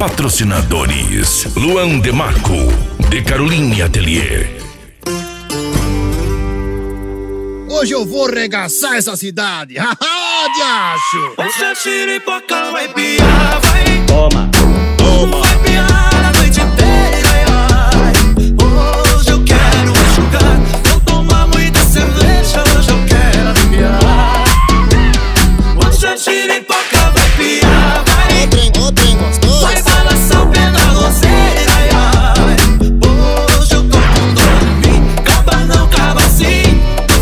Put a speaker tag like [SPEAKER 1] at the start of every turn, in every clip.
[SPEAKER 1] Patrocinadores: Luan Demarco, de Caroline Atelier.
[SPEAKER 2] Hoje eu vou regaçar essa cidade. Haha, diacho!
[SPEAKER 3] Hoje a xiripoca vai piar, vai.
[SPEAKER 4] Toma, toma.
[SPEAKER 3] Vai piar a noite inteira, ai. Hoje eu quero enxugar. Vou tomar muita cerveja, hoje eu quero aliviar. Hoje a xiripoca vai piar, vai.
[SPEAKER 2] O trem gostoso.
[SPEAKER 3] Vai balançar o pé na roseira, ai. Hoje eu tô com dor em mim. Caba não, caba assim.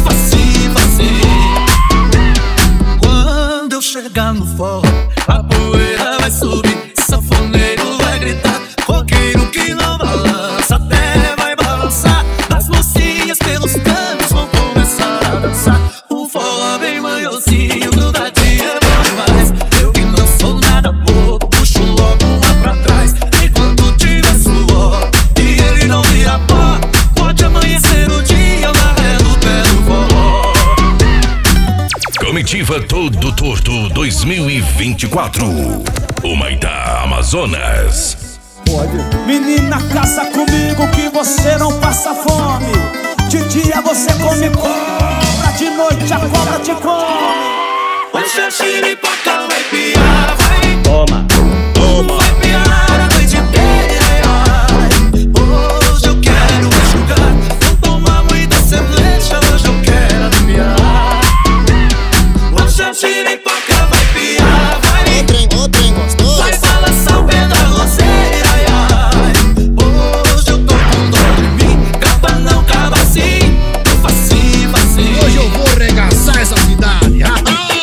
[SPEAKER 3] Quando eu chegar no forró, a poeira vai subir, sanfoneiro vai gritar, roqueiro que não balança até vai balançar. As mocinhas pelos cantos vão começar a dançar. O forró bem manhosinho, grudadinho é bom demais. Eu que não sou nada bobo, puxo logo lá pra trás. Enquanto tiver suor e ele não vira pó, pode amanhecer o dia na ré do pé do forró.
[SPEAKER 1] Comitiva Todo Torto 2024. Humaitá, Amazonas.
[SPEAKER 5] Menina, casa comigo que você não passa fome. De dia você come cobra, de noite a cobra te come.
[SPEAKER 3] Hoje a xiripoca vai piar, vai.
[SPEAKER 4] Toma, toma.
[SPEAKER 3] Vai piar a noite inteira, ai. Hoje eu quero enxugar. Vou tomar muita cerveja, hoje eu quero aliviar. Hoje a xiripoca vai piar, vai.
[SPEAKER 2] O trem gostoso.
[SPEAKER 3] Vai balançar o pé na roseira, ai. Hoje eu tô com dor em mim. Caba não, caba assim. Facinho, facinho.
[SPEAKER 2] Hoje eu vou regaçar essa cidade. Haha,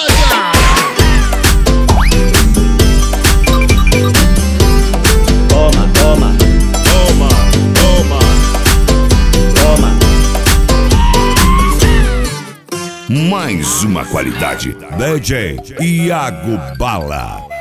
[SPEAKER 4] Toma, toma. Toma, toma. Toma.
[SPEAKER 1] Mais uma qualidade. DJ Iago Bala.